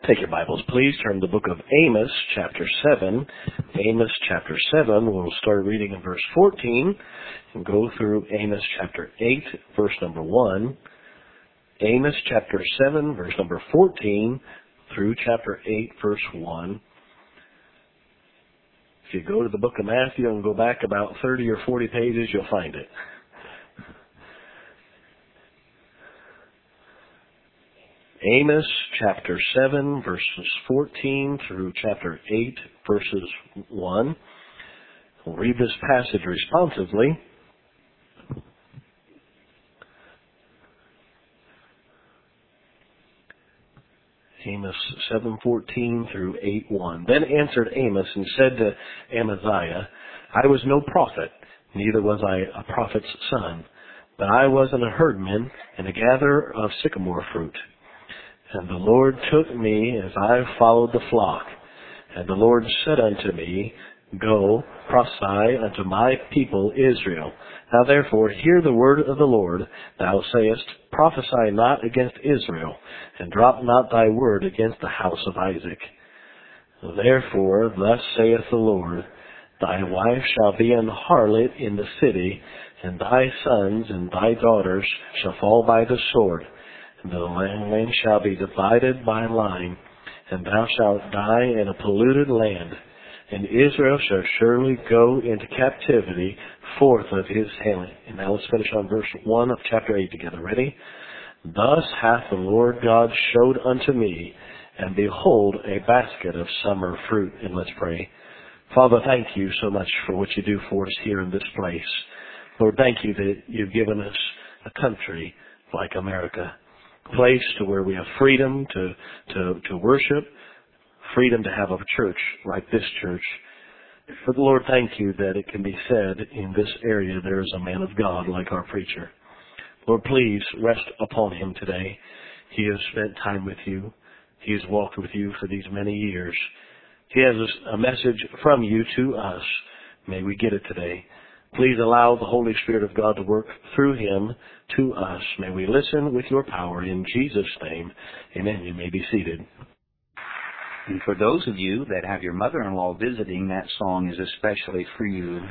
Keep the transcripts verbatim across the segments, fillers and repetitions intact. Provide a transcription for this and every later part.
Take your Bibles, please. Turn to the book of Amos, chapter seven. Amos, chapter seven. We'll start reading in verse fourteen and go through Amos, chapter eight, verse number one. Amos, chapter seven, verse number fourteen through chapter eight, verse one. If you go to the book of Matthew and go back about thirty or forty pages, you'll find it. Amos chapter seven, verses fourteen through chapter eight, verses one. We'll read this passage responsively. Amos seven fourteen through eight one. Then answered Amos and said to Amaziah, I was no prophet, neither was I a prophet's son, but I was an herdman and a gatherer of sycamore fruit. And the Lord took me as I followed the flock. And the Lord said unto me, Go, prophesy unto my people Israel. Now therefore hear the word of the Lord. Thou sayest, Prophesy not against Israel, and drop not thy word against the house of Isaac. Therefore thus saith the Lord, Thy wife shall be an harlot in the city, and thy sons and thy daughters shall fall by the sword. And the land shall be divided by line, and thou shalt die in a polluted land. And Israel shall surely go into captivity forth of his hand. And now let's finish on verse one of chapter eight together. Ready? Thus hath the Lord God showed unto me, and behold, a basket of summer fruit. And let's pray. Father, thank you so much for what you do for us here in this place. Lord, thank you that you've given us a country like America. Place to where we have freedom to, to, to worship, freedom to have a church like this church. But Lord, thank you that it can be said in this area there is a man of God like our preacher. Lord, please rest upon him today. He has spent time with you. He has walked with you for these many years. He has a message from you to us. May we get it today. Please allow the Holy Spirit of God to work through him to us. May we listen with your power in Jesus' name. Amen. You may be seated. And for those of you that have your mother-in-law visiting, that song is especially for you.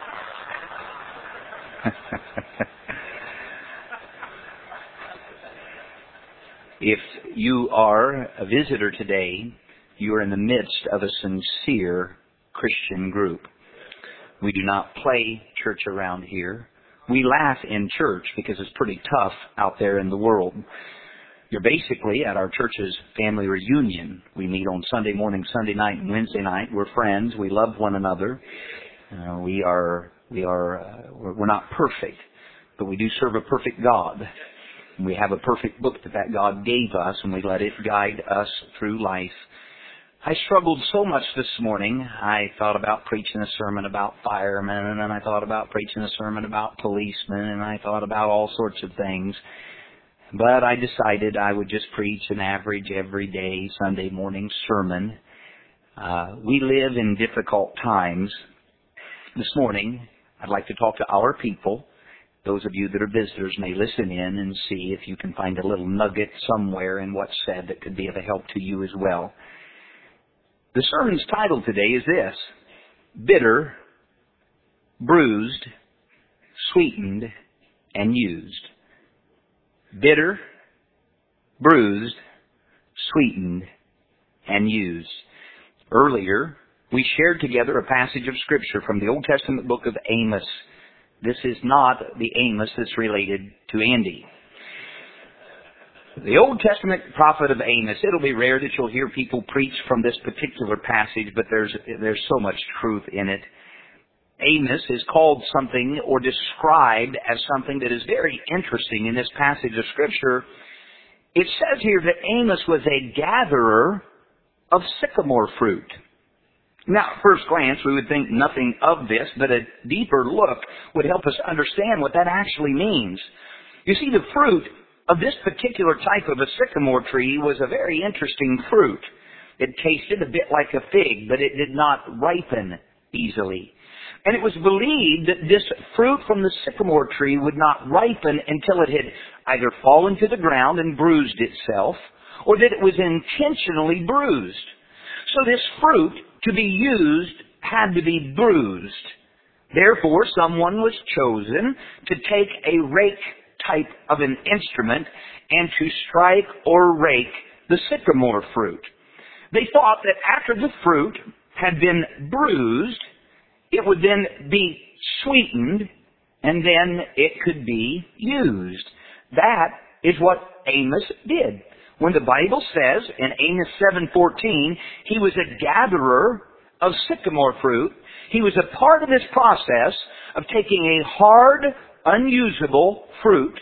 If you are a visitor today, you are in the midst of a sincere Christian group. We do not play church around here. We laugh in church because it's pretty tough out there in the world. You're basically at our church's family reunion. We meet on Sunday morning, Sunday night, and Wednesday night. We're friends. We love one another. Uh, we are, we are, uh, we're, we're not perfect, but we do serve a perfect God. We have a perfect book that that God gave us, and we let it guide us through life. I struggled so much this morning. I thought about preaching a sermon about firemen, and then I thought about preaching a sermon about policemen, and I thought about all sorts of things. But I decided I would just preach an average, everyday Sunday morning sermon. Uh, we live in difficult times. This morning, I'd like to talk to our people. Those of you that are visitors may listen in and see if you can find a little nugget somewhere in what's said that could be of a help to you as well. The sermon's title today is this: Bitter, Bruised, Sweetened, and Used. Bitter, bruised, sweetened, and used. Earlier, we shared together a passage of Scripture from the Old Testament book of Amos. This is not the Amos that's related to Andy. The Old Testament prophet of Amos, it'll be rare that you'll hear people preach from this particular passage, but there's, there's so much truth in it. Amos is called something or described as something that is very interesting in this passage of Scripture. It says here that Amos was a gatherer of sycamore fruit. Now, at first glance, we would think nothing of this, but a deeper look would help us understand what that actually means. You see, the fruit of this particular type of a sycamore tree was a very interesting fruit. It tasted a bit like a fig, but it did not ripen easily. And it was believed that this fruit from the sycamore tree would not ripen until it had either fallen to the ground and bruised itself, or that it was intentionally bruised. So this fruit, to be used, had to be bruised. Therefore, someone was chosen to take a rake type of an instrument and to strike or rake the sycamore fruit. They thought that after the fruit had been bruised, it would then be sweetened, and then it could be used. That is what Amos did. When the Bible says in Amos seven fourteen, he was a gatherer of sycamore fruit, he was a part of this process of taking a hard, unusable fruit,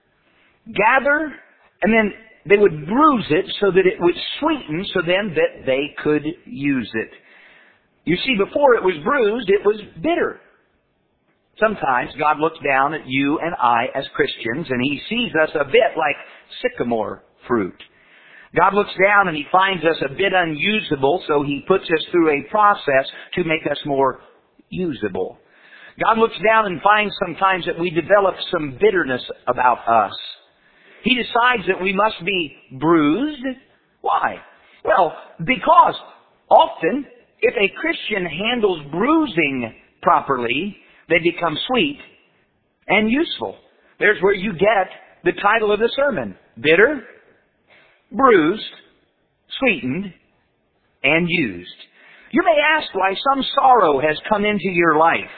gather, and then they would bruise it so that it would sweeten, so then that they could use it. You see, before it was bruised, it was bitter. Sometimes God looks down at you and I as Christians, and He sees us a bit like sycamore fruit. God looks down and He finds us a bit unusable, so He puts us through a process to make us more usable. God looks down and finds sometimes that we develop some bitterness about us. He decides that we must be bruised. Why? Well, because often, if a Christian handles bruising properly, they become sweet and useful. There's where you get the title of the sermon. Bitter, bruised, sweetened, and used. You may ask why some sorrow has come into your life.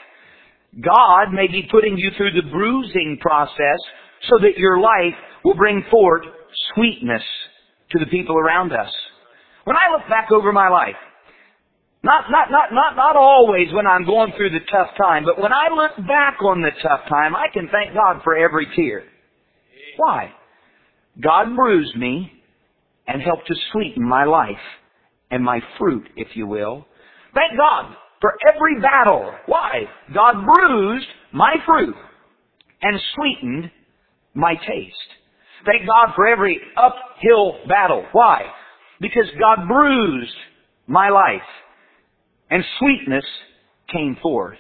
God may be putting you through the bruising process so that your life will bring forth sweetness to the people around us. When I look back over my life, not, not, not, not, not always when I'm going through the tough time, but when I look back on the tough time, I can thank God for every tear. Why? God bruised me and helped to sweeten my life and my fruit, if you will. Thank God for every battle. Why? God bruised my fruit and sweetened my taste. Thank God for every uphill battle. Why? Because God bruised my life and sweetness came forth.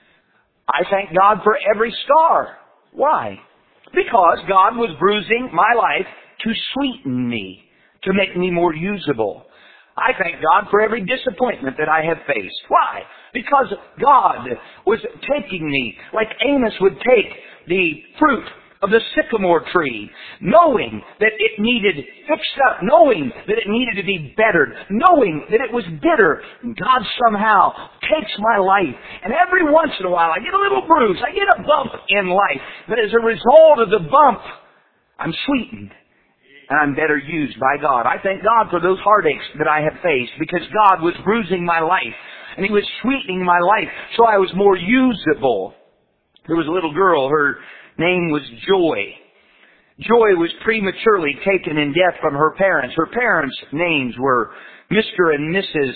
I thank God for every scar. Why? Because God was bruising my life to sweeten me, to make me more usable. I thank God for every disappointment that I have faced. Why? Because God was taking me, like Amos would take the fruit of the sycamore tree, knowing that it needed fixed up, knowing that it needed to be bettered, knowing that it was bitter. God somehow takes my life, and every once in a while I get a little bruise, I get a bump in life, but as a result of the bump, I'm sweetened. And I'm better used by God. I thank God for those heartaches that I have faced, because God was bruising my life and He was sweetening my life so I was more usable. There was a little girl, her name was Joy. Joy was prematurely taken in death from her parents. Her parents' names were Mister and Missus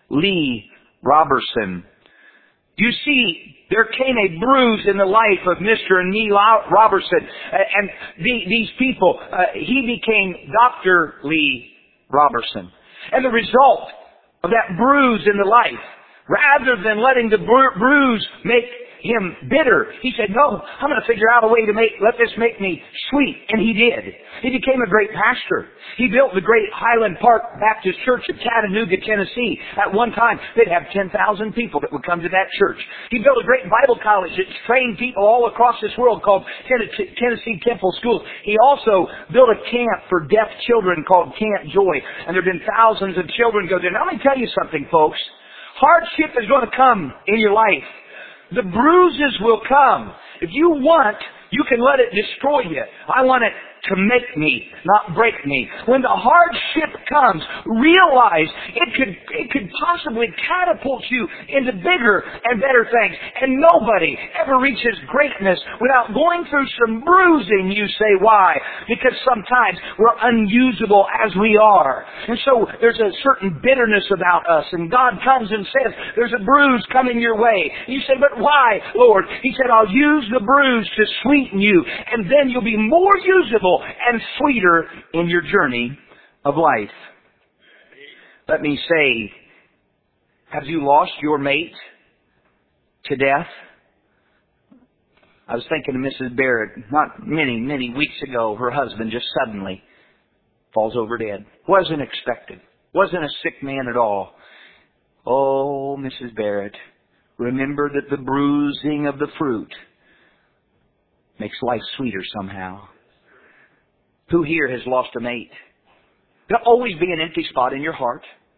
Lee Robertson. You see, there came a bruise in the life of Mister and Lee Robertson, and the, these people, uh, he became Doctor Lee Robertson. And the result of that bruise in the life, rather than letting the bru- bruise make him bitter, he said, no, I'm going to figure out a way to make, let this make me sweet. And he did. He became a great pastor. He built the great Highland Park Baptist Church of Chattanooga, Tennessee. At one time, they'd have ten thousand people that would come to that church. He built a great Bible college that trained people all across this world called Tennessee Temple Schools. He also built a camp for deaf children called Camp Joy. And there have been thousands of children go there. Now, let me tell you something, folks. Hardship is going to come in your life. The bruises will come. If you want, you can let it destroy you. I want it to make me, not break me. When the hardship comes, realize it could, it could possibly catapult you into bigger and better things. And nobody ever reaches greatness without going through some bruising. You say, why? Because sometimes we're unusable as we are. And so there's a certain bitterness about us. And God comes and says, there's a bruise coming your way. You say, but why, Lord? He said, I'll use the bruise to sweeten you. And then you'll be more usable and sweeter in your journey of life. Let me say, have you lost your mate to death? I was thinking of Missus Barrett not many, many weeks ago. Her husband just suddenly falls over dead. Wasn't expected. Wasn't a sick man at all. Oh, Missus Barrett, remember that the bruising of the fruit makes life sweeter somehow. Who here has lost a mate? There'll always be an empty spot in your heart.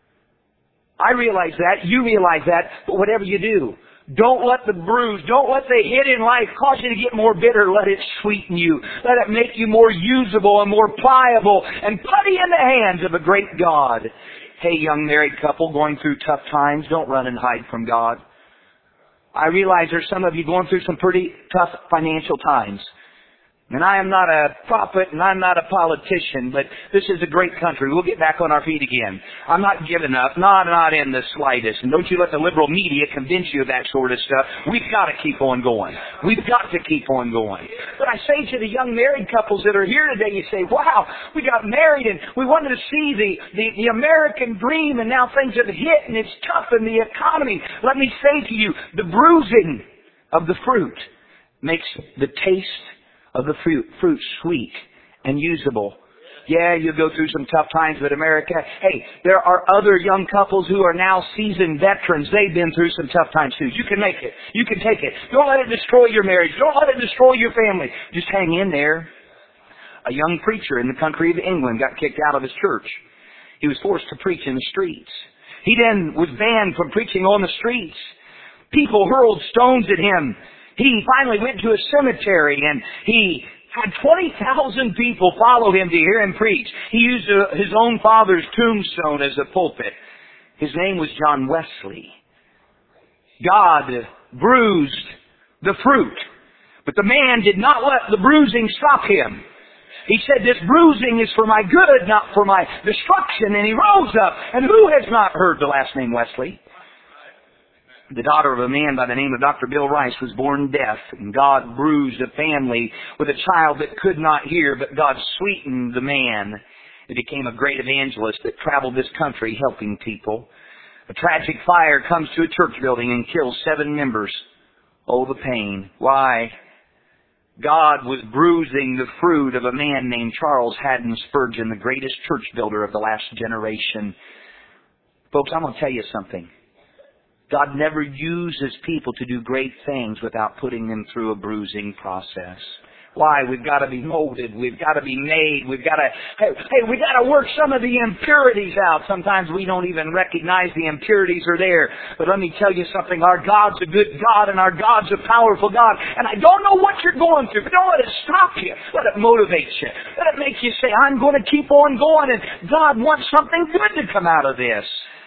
I realize that. You realize that. But whatever you do, don't let the bruise, don't let the hit in life cause you to get more bitter. Let it sweeten you. Let it make you more usable and more pliable and putty in the hands of a great God. Hey, young married couple going through tough times, don't run and hide from God. I realize there's some of you going through some pretty tough financial times. And I am not a prophet and I'm not a politician, but this is a great country. We'll get back on our feet again. I'm not giving up, not, not in the slightest. And don't you let the liberal media convince you of that sort of stuff. We've got to keep on going. We've got to keep on going. But I say to the young married couples that are here today, you say, wow, we got married and we wanted to see the, the, the American dream and now things have hit and it's tough in the economy. Let me say to you, the bruising of the fruit makes the taste of the fruit, fruit sweet and usable. Yeah, you'll go through some tough times, but America, hey, there are other young couples who are now seasoned veterans. They've been through some tough times too. You can make it. You can take it. Don't let it destroy your marriage. Don't let it destroy your family. Just hang in there. A young preacher in the country of England got kicked out of his church. He was forced to preach in the streets. He then was banned from preaching on the streets. People hurled stones at him. He finally went to a cemetery and he had twenty thousand people follow him to hear him preach. He used a, his own father's tombstone as a pulpit. His name was John Wesley. God bruised the fruit, but the man did not let the bruising stop him. He said, this bruising is for my good, not for my destruction. And he rose up. And who has not heard the last name Wesley? The daughter of a man by the name of Doctor Bill Rice was born deaf, and God bruised a family with a child that could not hear, but God sweetened the man. He became a great evangelist that traveled this country helping people. A tragic fire comes to a church building and kills seven members. Oh, the pain. Why? God was bruising the fruit of a man named Charles Haddon Spurgeon, the greatest church builder of the last generation. Folks, I'm going to tell you something. God never uses people to do great things without putting them through a bruising process. Why? We've got to be molded. We've got to be made. We've got to, hey, hey we've got to work some of the impurities out. Sometimes we don't even recognize the impurities are there. But let me tell you something. Our God's a good God and our God's a powerful God. And I don't know what you're going through, but don't let it stop you. Let it motivate you. Let it make you say, I'm going to keep on going and God wants something good to come out of this.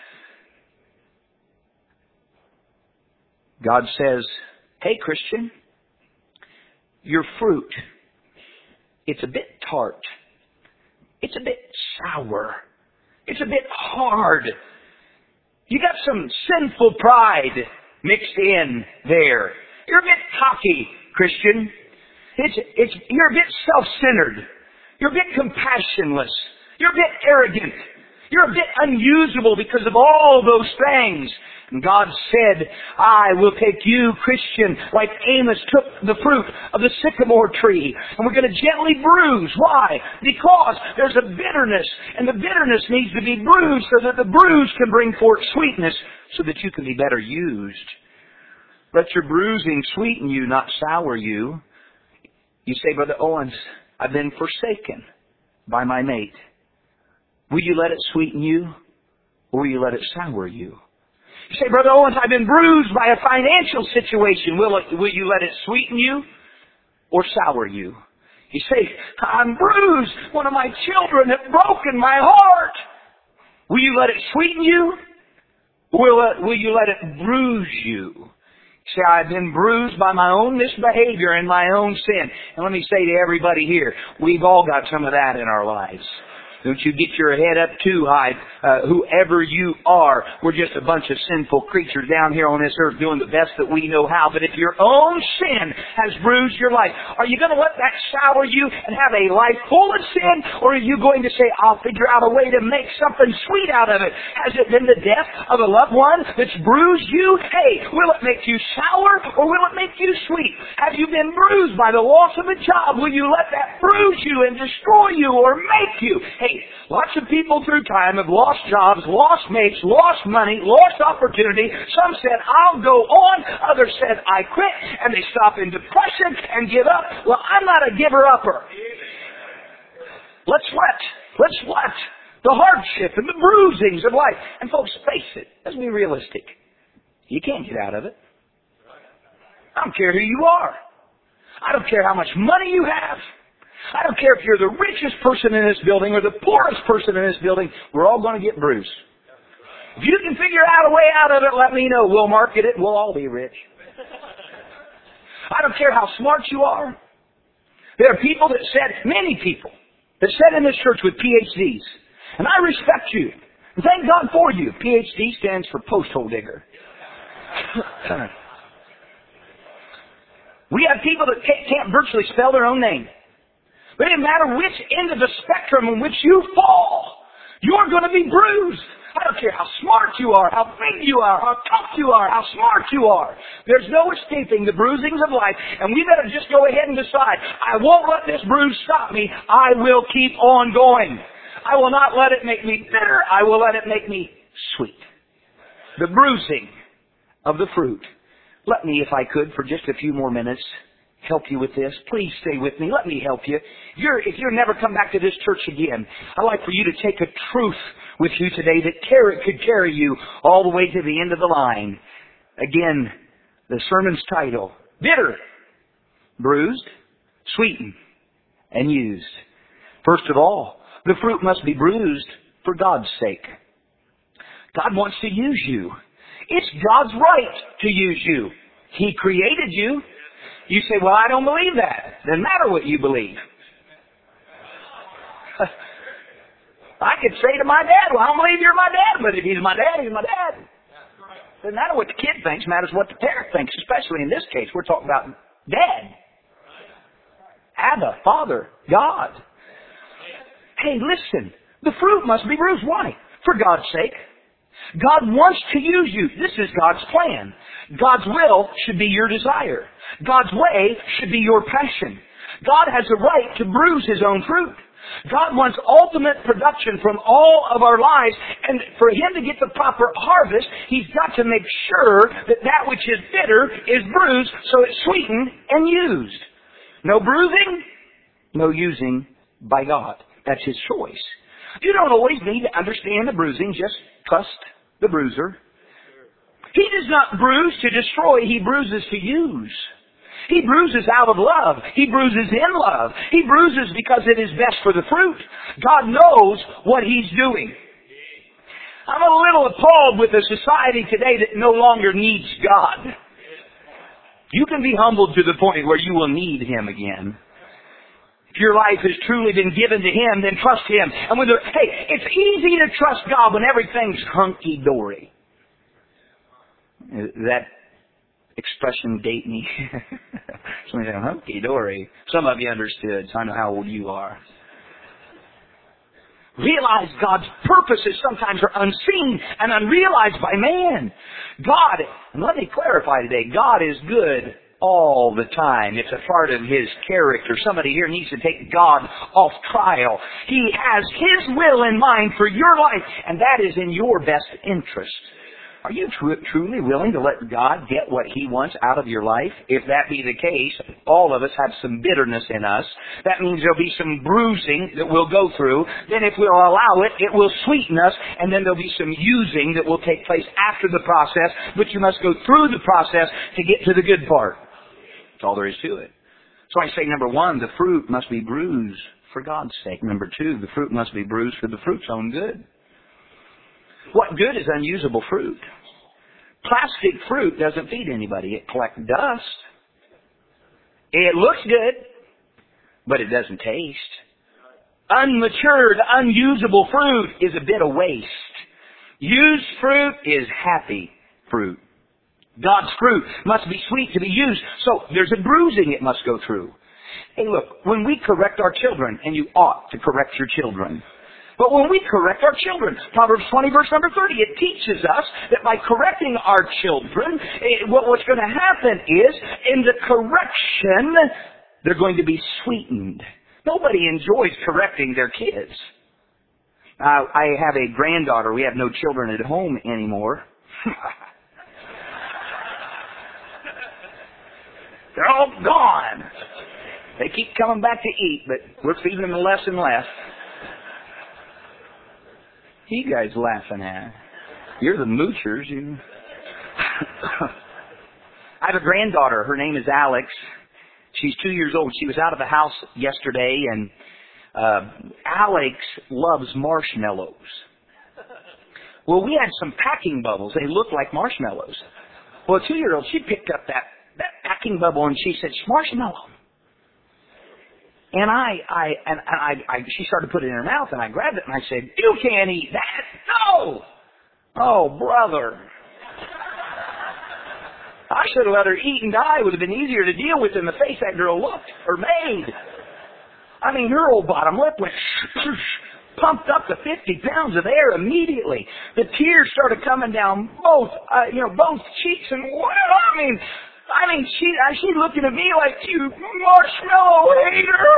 God says, hey, Christian, your fruit, it's a bit tart. It's a bit sour. It's a bit hard. You got some sinful pride mixed in there. You're a bit cocky, Christian. It's, it's, you're a bit self-centered. You're a bit compassionless. You're a bit arrogant. You're a bit unusable because of all those things. And God said, I will take you, Christian, like Amos took the fruit of the sycamore tree. And we're going to gently bruise. Why? Because there's a bitterness. And the bitterness needs to be bruised so that the bruise can bring forth sweetness so that you can be better used. Let your bruising sweeten you, not sour you. You say, Brother Owens, I've been forsaken by my mate. Will you let it sweeten you, or will you let it sour you? You say, Brother Owens, I've been bruised by a financial situation. Will it, will you let it sweeten you, or sour you? You say, I'm bruised. One of my children have broken my heart. Will you let it sweeten you, or will, it, will you let it bruise you? You say, I've been bruised by my own misbehavior and my own sin. And let me say to everybody here, we've all got some of that in our lives. Don't you get your head up too high. Uh, whoever you are, we're just a bunch of sinful creatures down here on this earth doing the best that we know how. But if your own sin has bruised your life, are you going to let that sour you and have a life full of sin? Or are you going to say, I'll figure out a way to make something sweet out of it? Has it been the death of a loved one that's bruised you? Hey, will it make you sour or will it make you sweet? Have you been bruised by the loss of a job? Will you let that bruise you and destroy you or make you? Hey, Hey, lots of people through time have lost jobs, lost mates, lost money, lost opportunity. Some said, I'll go on. Others said, I quit. And they stop in depression and give up. Well, I'm not a giver-upper. Let's let, let's let the hardship and the bruisings of life. And folks, face it. Let's be realistic. You can't get out of it. I don't care who you are. I don't care how much money you have. I don't care if you're the richest person in this building or the poorest person in this building. We're all going to get bruised. If you can figure out a way out of it, let me know. We'll market it. We'll all be rich. I don't care how smart you are. There are people that said, many people, that said in this church with P H Ds, and I respect you. And thank God for you. P H D stands for post hole digger. We have people that can't, can't virtually spell their own name. But it doesn't matter which end of the spectrum in which you fall, you're going to be bruised. I don't care how smart you are, how big you are, how tough you are, how smart you are. There's no escaping the bruisings of life, and we better just go ahead and decide, I won't let this bruise stop me. I will keep on going. I will not let it make me bitter. I will let it make me sweet. The bruising of the fruit. Let me, if I could, for just a few more minutes, help you with this. Please stay with me. Let me help you. If you're, if you're never come back to this church again, I'd like for you to take a truth with you today that carry, could carry you all the way to the end of the line. Again, the sermon's title, Bitter, Bruised, Sweetened, and Used. First of all, the fruit must be bruised for God's sake. God wants to use you. It's God's right to use you. He created you. You say, well, I don't believe that. Doesn't matter what you believe. I could say to my dad, well, I don't believe you're my dad, but if he's my dad, he's my dad. Doesn't matter what the kid thinks, matters what the parent thinks, especially in this case. We're talking about Dad. Abba, Father, God. Hey, listen, the fruit must be bruised. Why? For God's sake. God wants to use you. This is God's plan. God's will should be your desire. God's way should be your passion. God has a right to bruise His own fruit. God wants ultimate production from all of our lives, and for Him to get the proper harvest, He's got to make sure that that which is bitter is bruised so it's sweetened and used. No bruising, no using by God. That's His choice. You don't always need to understand the bruising, just trust the bruiser. He does not bruise to destroy, He bruises to use. He bruises out of love. He bruises in love. He bruises because it is best for the fruit. God knows what He's doing. I'm a little appalled with a society today that no longer needs God. You can be humbled to the point where you will need Him again. If your life has truly been given to Him, then trust Him. And when the, hey, it's easy to trust God when everything's hunky-dory. That expression date me. Somebody said, hunky-dory. Some of you understood, so I know how old you are. Realize God's purposes sometimes are unseen and unrealized by man. God, and let me clarify today, God is good all the time. It's a part of His character. Somebody here needs to take God off trial. He has His will in mind for your life, and that is in your best interest. Are you tr- truly willing to let God get what He wants out of your life? If that be the case, all of us have some bitterness in us. That means there'll be some bruising that we'll go through. Then if we'll allow it, it will sweeten us. And then there'll be some using that will take place after the process. But you must go through the process to get to the good part. That's all there is to it. So I say, number one, the fruit must be bruised for God's sake. Number two, the fruit must be bruised for the fruit's own good. What good is unusable fruit? Plastic fruit doesn't feed anybody. It collects dust. It looks good, but it doesn't taste. Unmatured, unusable fruit is a bit of waste. Used fruit is happy fruit. God's fruit must be sweet to be used, so there's a bruising it must go through. Hey, look, when we correct our children, and you ought to correct your children, but when we correct our children, Proverbs twenty, verse number thirty, it teaches us that by correcting our children, what, what's going to happen is, in the correction, they're going to be sweetened. Nobody enjoys correcting their kids. Uh, I have a granddaughter. We have no children at home anymore. They're all gone. They keep coming back to eat, but we're feeding them less and less. What are you guys laughing at? You're the moochers. You. I have a granddaughter. Her name is Alex. She's two years old. She was out of the house yesterday, and uh, Alex loves marshmallows. Well, we had some packing bubbles. They looked like marshmallows. Well, a two-year-old, she picked up that, that packing bubble, and she said, "Marshmallow." And I, I, and I, I, she started putting it in her mouth, and I grabbed it, and I said, "You can't eat that." No! Oh, brother. I should have let her eat and die. It would have been easier to deal with than the face that girl looked or made. I mean, her old bottom lip went pumped up to fifty pounds of air immediately. The tears started coming down both, uh, you know, both cheeks, and well, I mean, I mean, she, she's looking at me like, "You marshmallow hater."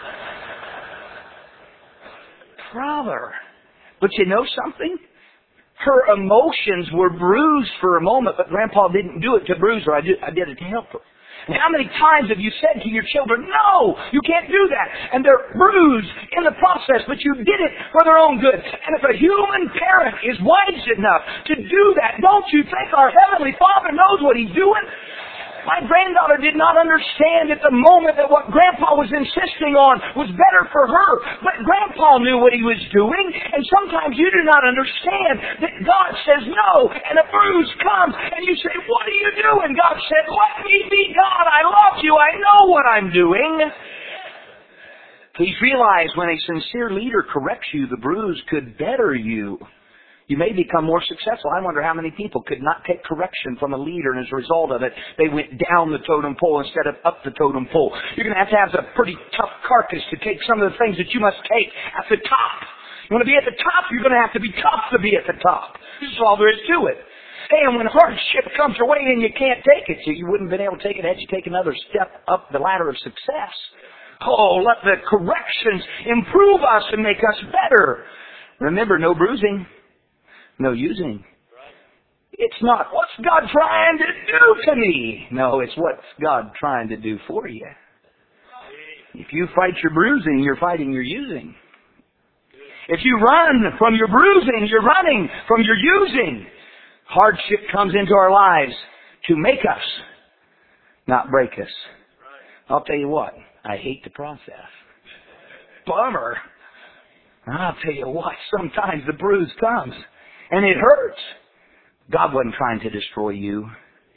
Brother. But you know something? Her emotions were bruised for a moment, but Grandpa didn't do it to bruise her. I did, I did it to help her. And how many times have you said to your children, "No, you can't do that." And they're bruised in the process, but you did it for their own good. And if a human parent is wise enough to do that, don't you think our Heavenly Father knows what He's doing? My granddaughter did not understand at the moment that what Grandpa was insisting on was better for her. But Grandpa knew what he was doing. And sometimes you do not understand that God says no. And a bruise comes. And you say, "What are you doing?" God said, "Let me be God. I love you. I know what I'm doing." Please realize when a sincere leader corrects you, the bruise could better you. You may become more successful. I wonder how many people could not take correction from a leader, and as a result of it, they went down the totem pole instead of up the totem pole. You're going to have to have a pretty tough carcass to take some of the things that you must take at the top. You want to be at the top, you're going to have to be tough to be at the top. This is all there is to it. Hey, and when hardship comes your way and you can't take it, you wouldn't have been able to take it had you taken another step up the ladder of success. Oh, let the corrections improve us and make us better. Remember, no bruising. No using. It's not, "What's God trying to do to me?" No, it's what's God trying to do for you. If you fight your bruising, you're fighting your using. If you run from your bruising, you're running from your using. Hardship comes into our lives to make us, not break us. I'll tell you what, I hate the process. Bummer. I'll tell you what, sometimes the bruise comes. And it hurts. God wasn't trying to destroy you.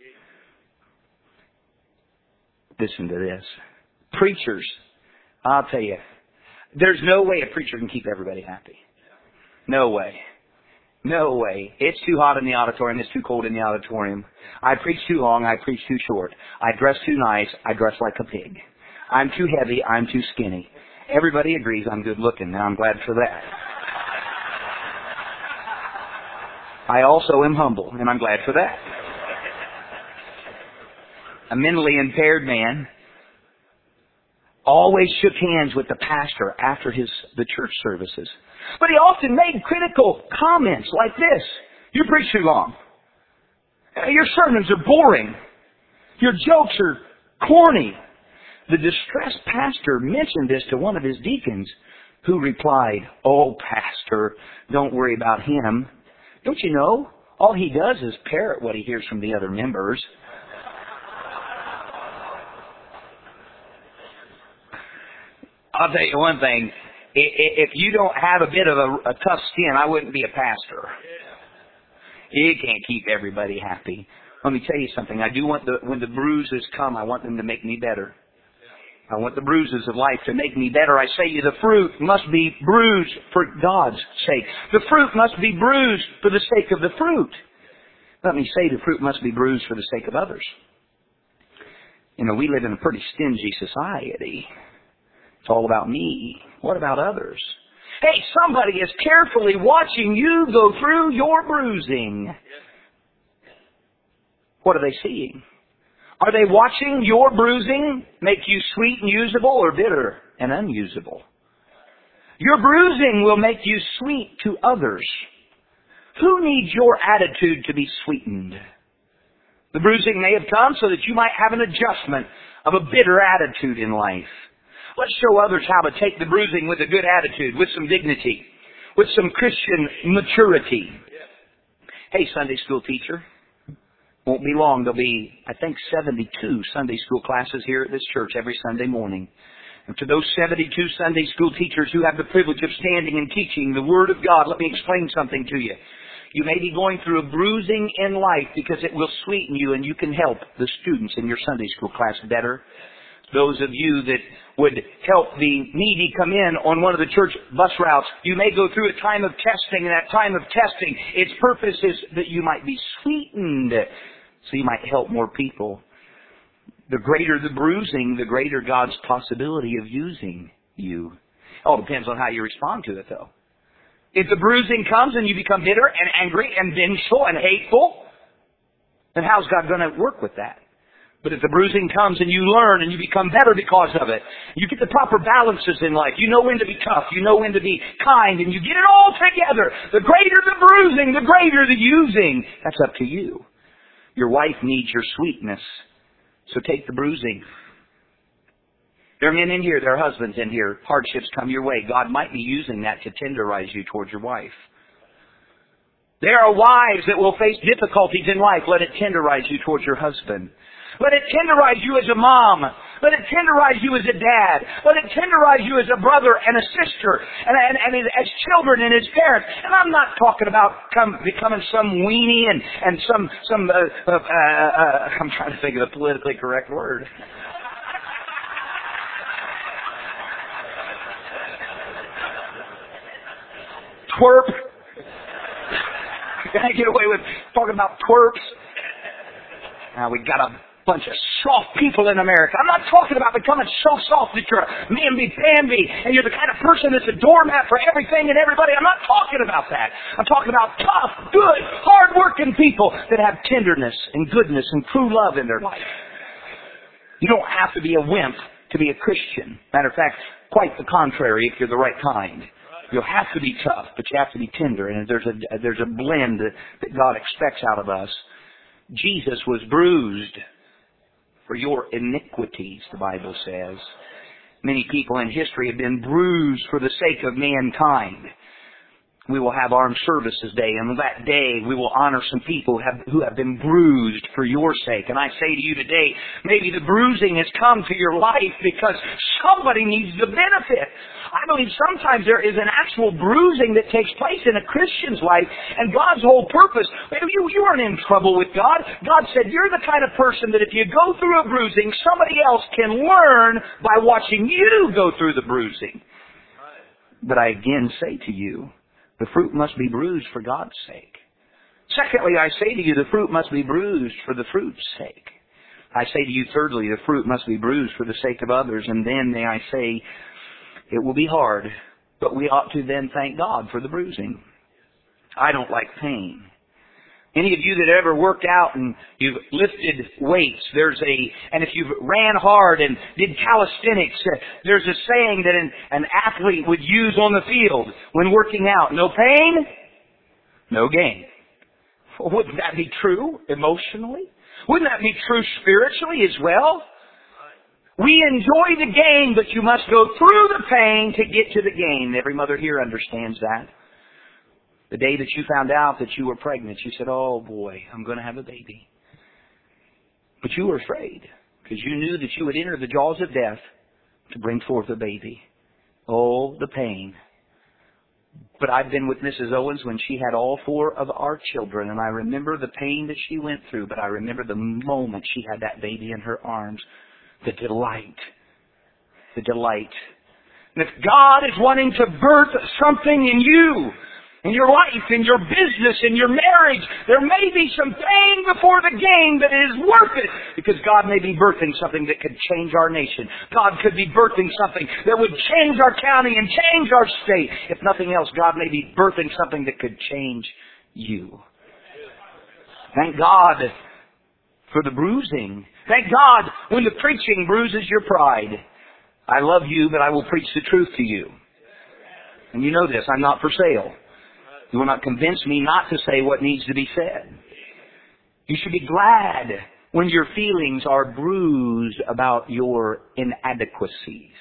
Listen to this. Preachers, I'll tell you, there's no way a preacher can keep everybody happy. No way. No way. It's too hot in the auditorium. It's too cold in the auditorium. I preach too long. I preach too short. I dress too nice. I dress like a pig. I'm too heavy. I'm too skinny. Everybody agrees I'm good looking, and I'm glad for that. I also am humble, and I'm glad for that. A mentally impaired man always shook hands with the pastor after his the church services. But he often made critical comments like this: "You preach too long. Your sermons are boring. Your jokes are corny." The distressed pastor mentioned this to one of his deacons, who replied, "Oh, pastor, don't worry about him. Don't you know, all he does is parrot what he hears from the other members." I'll tell you one thing. If you don't have a bit of a, a tough skin, I wouldn't be a pastor. You can't keep everybody happy. Let me tell you something. I do want the, when the bruises come, I want them to make me better. I want the bruises of life to make me better. I say to you, the fruit must be bruised for God's sake. The fruit must be bruised for the sake of the fruit. Let me say the fruit must be bruised for the sake of others. You know, we live in a pretty stingy society. It's all about me. What about others? Hey, somebody is carefully watching you go through your bruising. What are they seeing? Are they watching your bruising make you sweet and usable, or bitter and unusable? Your bruising will make you sweet to others. Who needs your attitude to be sweetened? The bruising may have come so that you might have an adjustment of a bitter attitude in life. Let's show others how to take the bruising with a good attitude, with some dignity, with some Christian maturity. Hey, Sunday school teacher. Won't be long. There'll be, I think, seventy-two Sunday school classes here at this church every Sunday morning. And to those seventy-two Sunday school teachers who have the privilege of standing and teaching the Word of God, let me explain something to you. You may be going through a bruising in life because it will sweeten you and you can help the students in your Sunday school class better. Those of you that would help the needy come in on one of the church bus routes, you may go through a time of testing, and that time of testing, its purpose is that you might be sweetened, so you might help more people. The greater the bruising, the greater God's possibility of using you. It all depends on how you respond to it, though. If the bruising comes and you become bitter and angry and vengeful and hateful, then how's God going to work with that? But if the bruising comes and you learn and you become better because of it, you get the proper balances in life. You know when to be tough. You know when to be kind. And you get it all together. The greater the bruising, the greater the using. That's up to you. Your wife needs your sweetness. So take the bruising. There are men in here, there are husbands in here. Hardships come your way. God might be using that to tenderize you towards your wife. There are wives that will face difficulties in life. Let it tenderize you towards your husband. Let it tenderize you as a mom. Let it tenderize you as a dad. Let it tenderize you as a brother and a sister and, and, and as children and as parents. And I'm not talking about come, becoming some weenie and, and some, some uh, uh, uh, uh, I'm trying to think of the politically correct word. Twerp. Can I get away with talking about twerps? Now we got a bunch of soft people in America. I'm not talking about becoming so soft that you're a mamby-pamby and you're the kind of person that's a doormat for everything and everybody. I'm not talking about that. I'm talking about tough, good, hard-working people that have tenderness and goodness and true love in their life. You don't have to be a wimp to be a Christian. Matter of fact, quite the contrary if you're the right kind. You'll have to be tough, but you have to be tender. And there's a, there's a blend that God expects out of us. Jesus was bruised for your iniquities, the Bible says. Many people in history have been bruised for the sake of mankind. We will have Armed Services Day, and on that day we will honor some people who have, who have been bruised for your sake. And I say to you today, maybe the bruising has come to your life because somebody needs the benefit. I believe sometimes there is an actual bruising that takes place in a Christian's life, and God's whole purpose, you, you aren't in trouble with God. God said you're the kind of person that if you go through a bruising, somebody else can learn by watching you go through the bruising. But I again say to you, the fruit must be bruised for God's sake. Secondly, I say to you, the fruit must be bruised for the fruit's sake. I say to you, thirdly, the fruit must be bruised for the sake of others. And then may I say, it will be hard, but we ought to then thank God for the bruising. I don't like pain. Any of you that ever worked out and you've lifted weights, there's a, and if you've ran hard and did calisthenics, there's a saying that an, an athlete would use on the field when working out. No pain, no gain. Well, wouldn't that be true emotionally? Wouldn't that be true spiritually as well? We enjoy the gain, but you must go through the pain to get to the gain. Every mother here understands that. The day that you found out that you were pregnant, you said, oh boy, I'm going to have a baby. But you were afraid because you knew that you would enter the jaws of death to bring forth a baby. Oh, the pain. But I've been with Missus Owens when she had all four of our children, and I remember the pain that she went through, but I remember the moment she had that baby in her arms, the delight. The delight. And if God is wanting to birth something in you, in your life, in your business, in your marriage, there may be some pain before the gain, but it is worth it. Because God may be birthing something that could change our nation. God could be birthing something that would change our county and change our state. If nothing else, God may be birthing something that could change you. Thank God for the bruising. Thank God when the preaching bruises your pride. I love you, but I will preach the truth to you. And you know this, I'm not for sale. You will not convince me not to say what needs to be said. You should be glad when your feelings are bruised about your inadequacies.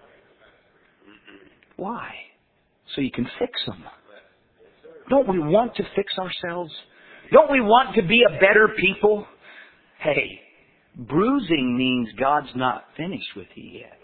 Why? So you can fix them. Don't we want to fix ourselves? Don't we want to be a better people? Hey, bruising means God's not finished with you yet.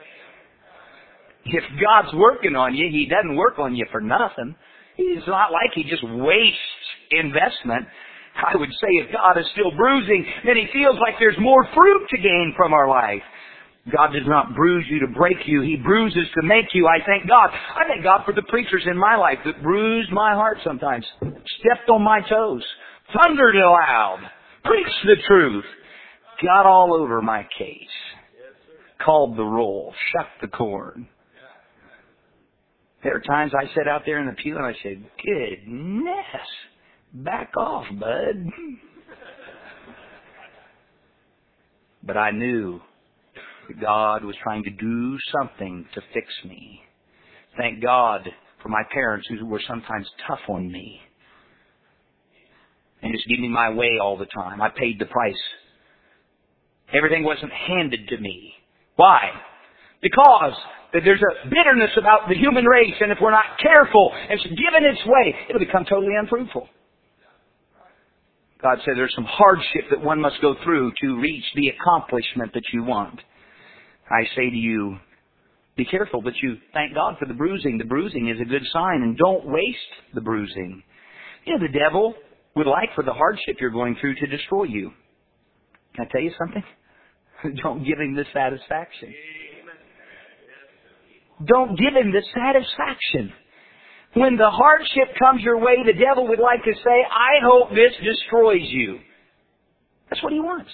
If God's working on you, He doesn't work on you for nothing. It's not like He just wastes investment. I would say if God is still bruising, then He feels like there's more fruit to gain from our life. God does not bruise you to break you. He bruises to make you. I thank God. I thank God for the preachers in my life that bruised my heart sometimes, stepped on my toes, thundered aloud, preached the truth, got all over my case, called the roll, shucked the corn. There are times I sit out there in the pew and I say, goodness, back off, bud. But I knew that God was trying to do something to fix me. Thank God for my parents who were sometimes tough on me and just give me my way all the time. I paid the price. Everything wasn't handed to me. Why? Because there's a bitterness about the human race, and if we're not careful and it's given its way, it'll become totally unfruitful. God said there's some hardship that one must go through to reach the accomplishment that you want. I say to you, be careful, but you thank God for the bruising. The bruising is a good sign, and don't waste the bruising. You know, the devil would like for the hardship you're going through to destroy you. Can I tell you something? Don't give him the satisfaction. Don't give him the satisfaction. When the hardship comes your way, the devil would like to say, I hope this destroys you. That's what he wants.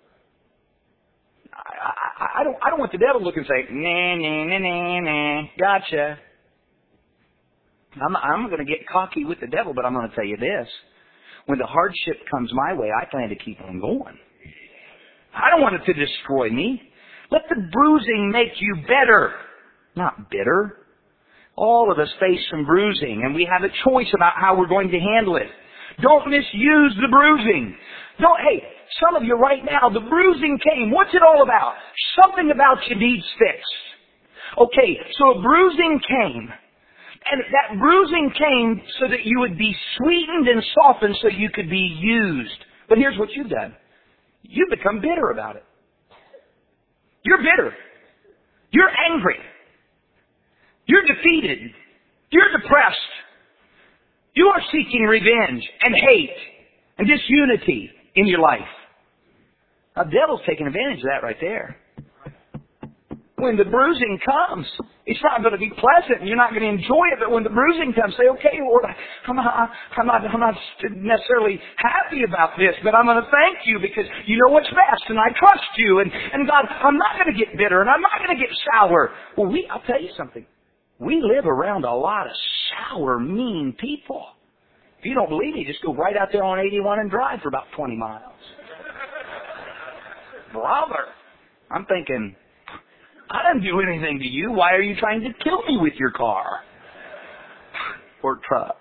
I, I, I don't I don't want the devil to look and say, nah, nah, nah, nah, nah, gotcha. I'm, I'm going to get cocky with the devil, but I'm going to tell you this. When the hardship comes my way, I plan to keep on going. I don't want it to destroy me. Let the bruising make you better, not bitter. All of us face some bruising, and we have a choice about how we're going to handle it. Don't misuse the bruising. Don't, hey, some of you right now, the bruising came. What's it all about? Something about you needs fixed. Okay, so a bruising came. And that bruising came so that you would be sweetened and softened so you could be used. But here's what you've done. You've become bitter about it. You're bitter. You're angry. You're defeated. You're depressed. You are seeking revenge and hate and disunity in your life. Now, the devil's taking advantage of that right there. When the bruising comes, it's not going to be pleasant and you're not going to enjoy it. But when the bruising comes, say, okay, Lord, I'm not, I'm not, I'm not necessarily happy about this, but I'm going to thank you because you know what's best and I trust you. And, and God, I'm not going to get bitter and I'm not going to get sour. Well, we, I'll tell you something. We live around a lot of sour, mean people. If you don't believe me, just go right out there on eighty-one and drive for about twenty miles. Brother, I'm thinking, I didn't do anything to you. Why are you trying to kill me with your car or truck?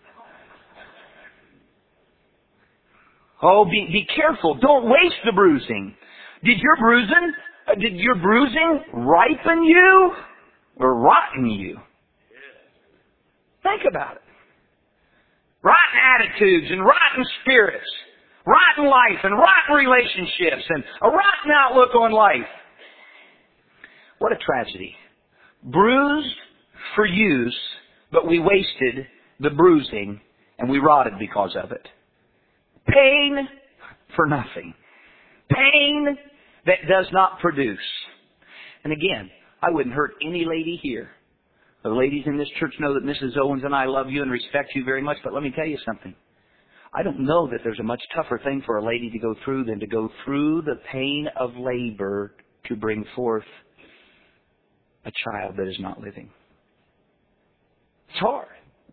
Oh, be, be careful. Don't waste the bruising. Did your bruising, uh, did your bruising ripen you or rotten you? Think about it. Rotten attitudes and rotten spirits, rotten life and rotten relationships and a rotten outlook on life. What a tragedy. Bruised for use, but we wasted the bruising and we rotted because of it. Pain for nothing. Pain that does not produce. And again, I wouldn't hurt any lady here. The ladies in this church know that Missus Owens and I love you and respect you very much, but let me tell you something. I don't know that there's a much tougher thing for a lady to go through than to go through the pain of labor to bring forth a child that is not living. It's hard.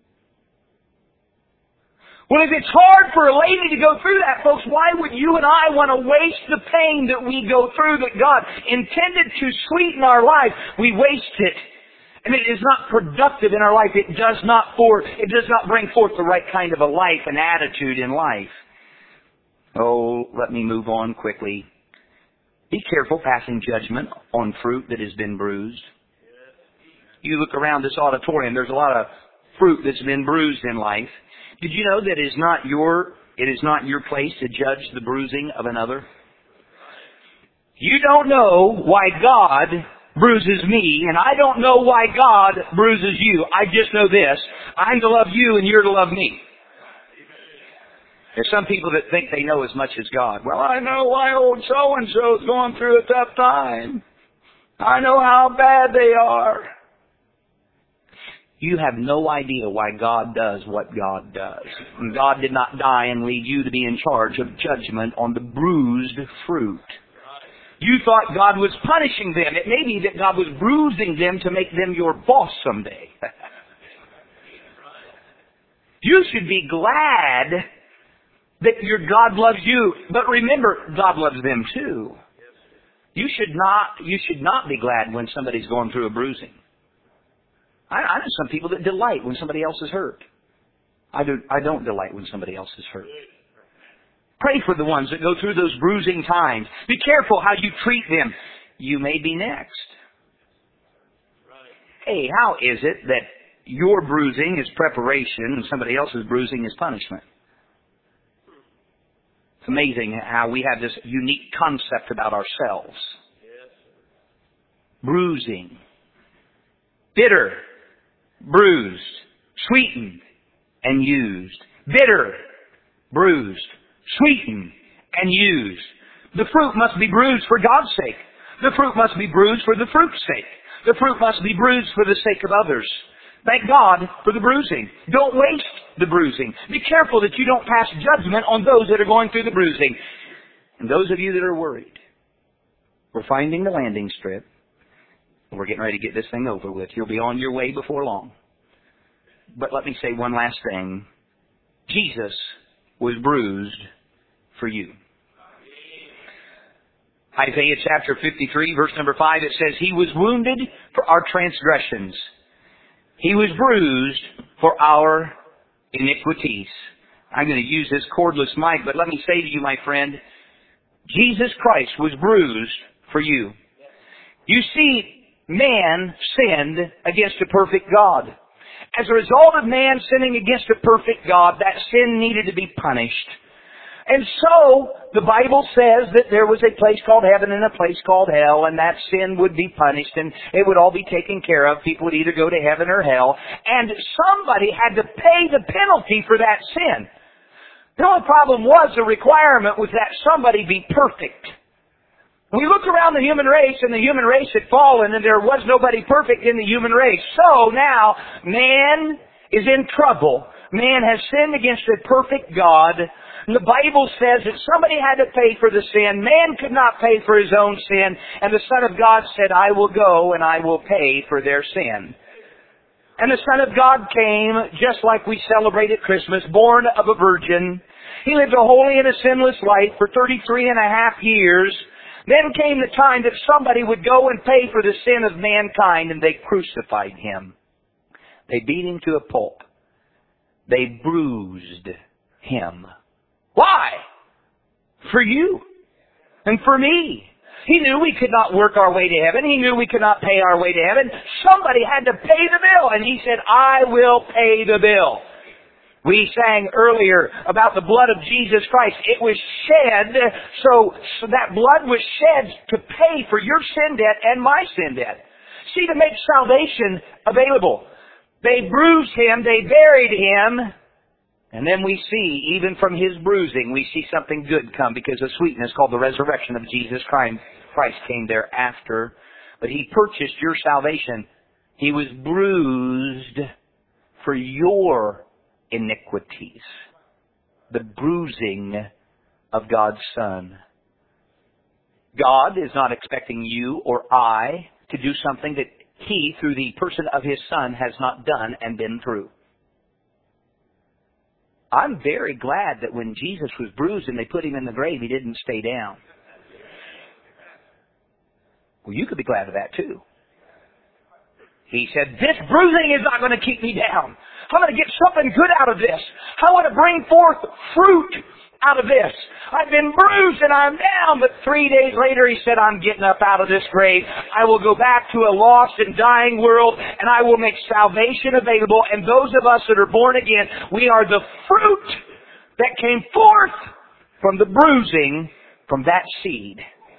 Well, if it's hard for a lady to go through that, folks, why would you and I want to waste the pain that we go through that God intended to sweeten our life? We waste it. And it is not productive in our life. It does not for, it does not bring forth the right kind of a life and attitude in life. Oh, let me move on quickly. Be careful passing judgment on fruit that has been bruised. You look around this auditorium, there's a lot of fruit that's been bruised in life. Did you know that it is not your, it is not your place to judge the bruising of another? You don't know why God bruises me, and I don't know why God bruises you. I just know this. I'm to love you, and you're to love me. There's some people that think they know as much as God. Well, I know why old so-and-so's going through a tough time. I know how bad they are. You have no idea why God does what God does. And God did not die and leave you to be in charge of judgment on the bruised fruit. You thought God was punishing them. It may be that God was bruising them to make them your boss someday. You should be glad that your God loves you. But remember, God loves them too. You should not, you should not be glad when somebody's going through a bruising. I, I know some people that delight when somebody else is hurt. I, do, I don't delight when somebody else is hurt. Pray for the ones that go through those bruising times. Be careful how you treat them. You may be next. Hey, how is it that your bruising is preparation and somebody else's bruising is punishment? It's amazing how we have this unique concept about ourselves. Bruising. Bitter. Bruised. Sweetened. And used. Bitter. Bruised. Sweetened and used. The fruit must be bruised for God's sake. The fruit must be bruised for the fruit's sake. The fruit must be bruised for the sake of others. Thank God for the bruising. Don't waste the bruising. Be careful that you don't pass judgment on those that are going through the bruising. And those of you that are worried, we're finding the landing strip. We're getting ready to get this thing over with. You'll be on your way before long. But let me say one last thing. Jesus was bruised for you. Isaiah chapter fifty-three, verse number five, it says, He was wounded for our transgressions. He was bruised for our iniquities. I'm going to use this cordless mic, but let me say to you, my friend, Jesus Christ was bruised for you. You see, man sinned against a perfect God. As a result of man sinning against a perfect God, that sin needed to be punished. And so, the Bible says that there was a place called heaven and a place called hell, and that sin would be punished, and it would all be taken care of. People would either go to heaven or hell. And somebody had to pay the penalty for that sin. The only problem was the requirement was that somebody be perfect. We look around the human race, and the human race had fallen, and there was nobody perfect in the human race. So now, man is in trouble. Man has sinned against a perfect God. And the Bible says that somebody had to pay for the sin. Man could not pay for his own sin. And the Son of God said, I will go and I will pay for their sin. And the Son of God came, just like we celebrate at Christmas, born of a virgin. He lived a holy and a sinless life for thirty-three and a half years. Then came the time that somebody would go and pay for the sin of mankind, and they crucified Him. They beat Him to a pulp. They bruised Him. Why? For you and for me. He knew we could not work our way to heaven. He knew we could not pay our way to heaven. Somebody had to pay the bill, and He said, I will pay the bill. We sang earlier about the blood of Jesus Christ. It was shed, so, so that blood was shed to pay for your sin debt and my sin debt. See, to make salvation available. They bruised Him, they buried Him, and then we see, even from His bruising, we see something good come, because the sweetness called the resurrection of Jesus Christ came thereafter. But He purchased your salvation. He was bruised for your iniquities. The bruising of God's Son. God is not expecting you or I to do something that He, through the person of His Son, has not done and been through. I'm very glad that when Jesus was bruised and they put Him in the grave, He didn't stay down. Well, you could be glad of that too. He said, this bruising is not going to keep me down. I'm going to get something good out of this. I want to bring forth fruit out of this. I've been bruised and I'm down, but three days later he said, I'm getting up out of this grave. I will go back to a lost and dying world, and I will make salvation available. And those of us that are born again, we are the fruit that came forth from the bruising from that seed.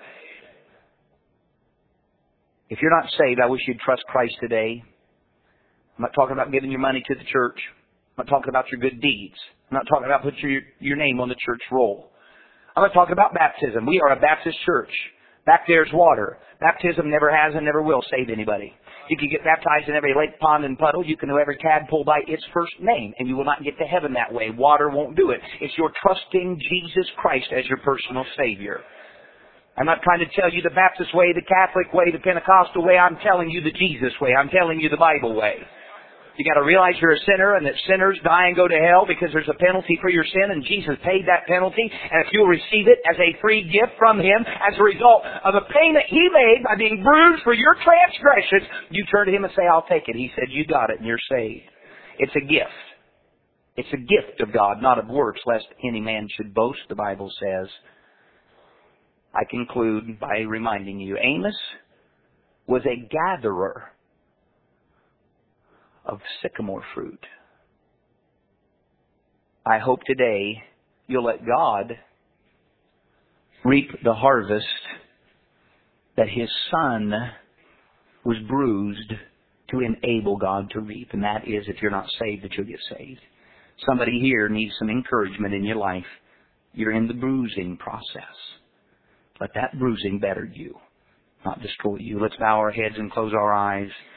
If you're not saved, I wish you'd trust Christ today. I'm not talking about giving your money to the church. I'm not talking about your good deeds. I'm not talking about putting your, your name on the church roll. I'm not talking about baptism. We are a Baptist church. Back there's water. Baptism never has and never will save anybody. You can get baptized in every lake, pond, and puddle. You can know every tadpole by its first name, and you will not get to heaven that way. Water won't do it. It's your trusting Jesus Christ as your personal Savior. I'm not trying to tell you the Baptist way, the Catholic way, the Pentecostal way. I'm telling you the Jesus way. I'm telling you the Bible way. You got to realize you're a sinner and that sinners die and go to hell because there's a penalty for your sin, and Jesus paid that penalty. And if you'll receive it as a free gift from Him as a result of a payment He made by being bruised for your transgressions, you turn to Him and say, I'll take it. He said, you got it and you're saved. It's a gift. It's a gift of God, not of works, lest any man should boast, the Bible says. I conclude by reminding you, Amos was a gatherer of sycamore fruit. I hope today you'll let God reap the harvest that His Son was bruised to enable God to reap. And that is, if you're not saved, that you'll get saved. Somebody here needs some encouragement in your life. You're in the bruising process. Let that bruising better you, not destroy you. Let's bow our heads and close our eyes.